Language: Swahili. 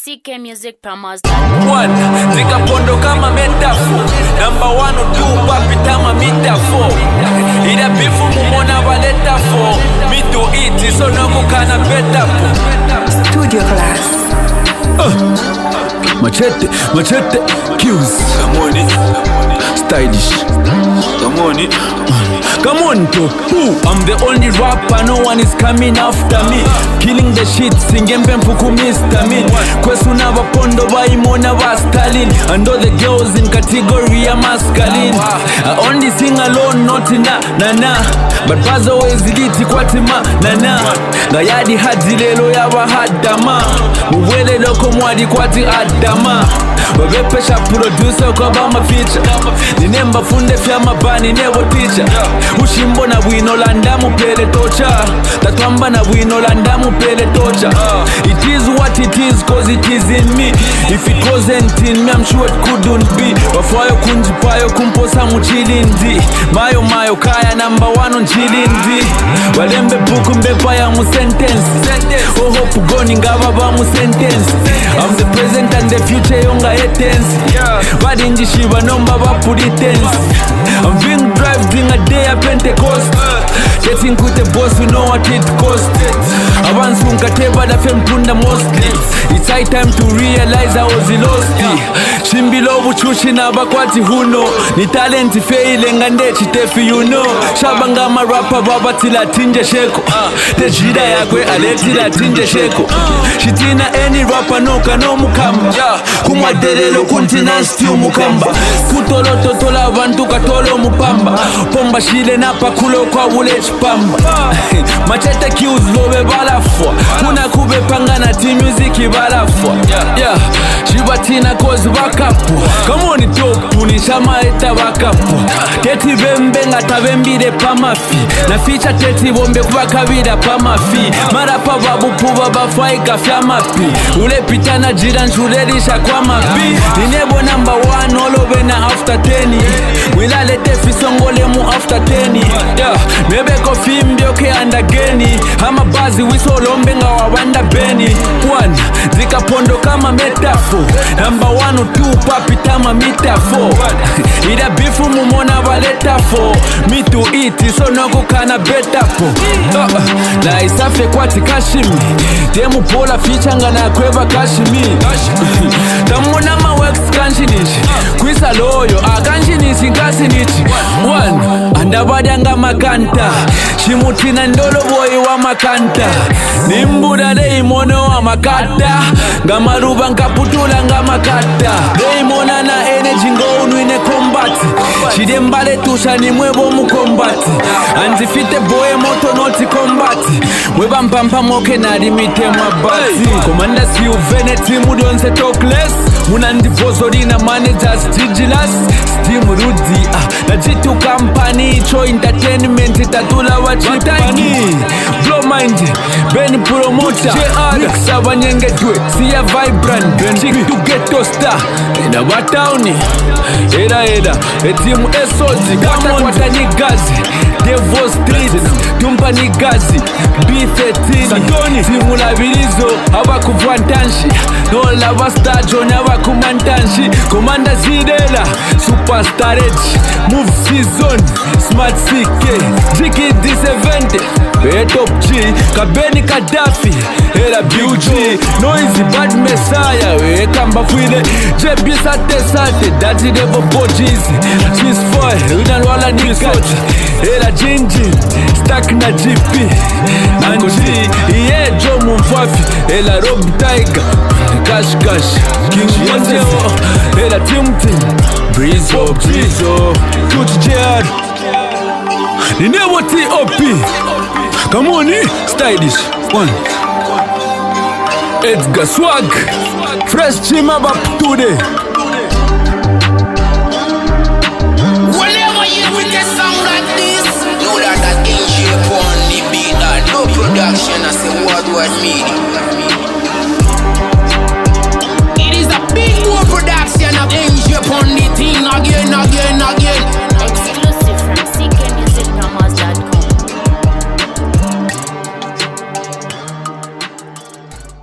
One, zikapondo kama metaphor. Number 1 or 2, papi tama metaphor. Ida bifu mumona waleta for. Me to eat, so no kukana beta for. Studio class. Machete, cues. Come on it. Stylish. Come on it. Come on, to who? I'm the only rapper, no one is coming after me. Killing the shit, singing Pempuku Mr. Me. Kwesuna wapondo wa imona wa Stalin. And all the girls in category are masculine. I only sing alone, not na. But Baz always did it, kwatima na. Gayadi hadilelo ya wahadama. Uwele loko mwadi kwati adama. Wabepesha producer kwa bama feature. Ninemba funde fyama bani never teacher. Ushimbo na wino landamu pele tocha. Tatwamba na wino landamu pele tocha. It is what it is cause it is in me. If it wasn't in me I'm sure it couldn't be. Wafayo kunjipayo kumposa mchilindi. Mayo kaya number 1 on chilindi. Walembe buku mbepa ya mu sentence. Oh hope goni ngaba ba mu sentence. I'm the present and the future yonga tense. Badi njishiba nomba ba tense. I'm being drive during a day of Pentecost. Getting with the boss, we know what it cost. Avance unkateba da fempunda mostly. It's high time to realize I was lost. Shimbilo buchushi na bakwati huno. Ni talent fail ngande chitefi you know. Shabanga marapa baba tila tinje sheko. Tejida yakwe aleti la tinje sheko. Shitina any rapper no kano mukamba. Kumwadelelo kuntina stiu mukamba. Kutolo totola vantu katolo mupamba. Pomba shile na pakulo kwa ule chipamba. Machete cues lobe balafwa. Kuna kube panga na T-Music balafwa. Shibatina cause bakapu. Come on it up, punishama eta bakapu. Teti bembe ngata bembide pamafi. Na feature teti bombe kubakabida pamafi. Marapa babu puba bafai kafya mapi. Ule pitana jiran shurelisha kwa mapi. Ninebo number 1 olobe na after 10. Wila lete fisongole mu after 10. Mebe kofi mbioke andageni. Hama bazi wisolombe nga wawanda beni. 1, zikapondo kama metaphor. Number 1 or 2, papi tama metaphor. Ida bifu mumona waleta for. Me to eat, so no kukana beta for. Na isafe kwati kashimi. Demu pola fichanga na kweva kashimi. Tamuna ma wax kanshinishi. Kwisa loyo, kanshinishi nkasinichi. 1, andabadanga makanta. Shimutina ndolo boy wa makanta. Nimbuda deimono wa makata. Ngamaruba nkaputula nga makata. Deimona na energy ngonu ine combat. Shidembale tusha ni mwebo mu combat. Anzifite boy moto noti combat. Mweba mpampa moke na limite mabati. Komanda si uveneti mudonse talk less. Muna ndivozo dina managers vigilance. Steam rudi na jitu company. Cho entertainment tatula wa chipani. Blow mind Benny promoter Mixa banyengedwe siya vibrant Chick to ghetto star Eda watauni Eda Etimu esozi Kwata nigazi Devo streets Tumpa nigazi B13 Satoni Timu labirizo Hawa kufuantanshi Nola basta John hawa kumantanshi Komanda Zidela Superstar Edge Move season Smart CK Jiki D70 Top G Kabeni Kadafi Era beauty Noisy bad messiah We kamba fwile JB sate Dati devo bojiz Cheese foil Unalwala nikati Era jinji Stack na GP Anji Iye Jomu mfafi Era Rob Tiger Cash King Wazeo Era Tim Breezo Kuch JR Ninewo T.O.P Come on, stylish 1. Edgar Swag Fresh Chima Bap today. Whenever you with a song like this, know that in shape on the beat that no production as a worldwide media.